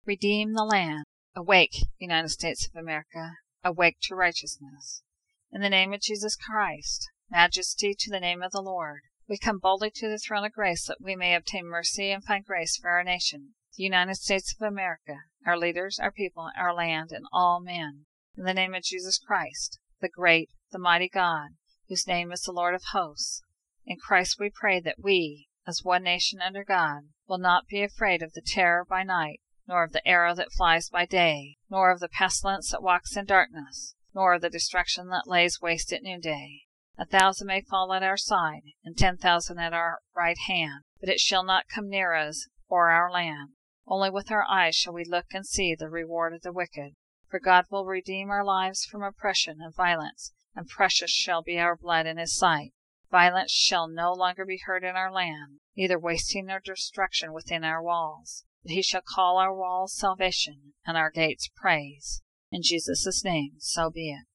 Redeem the land. Awake, United States of America, awake to righteousness. In the name of Jesus Christ, majesty to the name of the Lord, we come boldly to the throne of grace that we may obtain mercy and find grace for our nation, the United States of America, our leaders, our people, our land, and all men. In the name of Jesus Christ, the great, the mighty God, whose name is the Lord of hosts. In Christ we pray that we, as one nation under God, will not be afraid of the terror by night, nor of the arrow that flies by day, nor of the pestilence that walks in darkness, nor of the destruction that lays waste at noonday. 1,000 may fall at our side, and 10,000 at our right hand, but it shall not come near us or our land. Only with our eyes shall we look and see the reward of the wicked. For God will redeem our lives from oppression and violence, and precious shall be our blood in His sight. Violence shall no longer be heard in our land, neither wasting nor destruction within our walls. But He shall call our walls salvation, and our gates praise. In Jesus' name, so be it.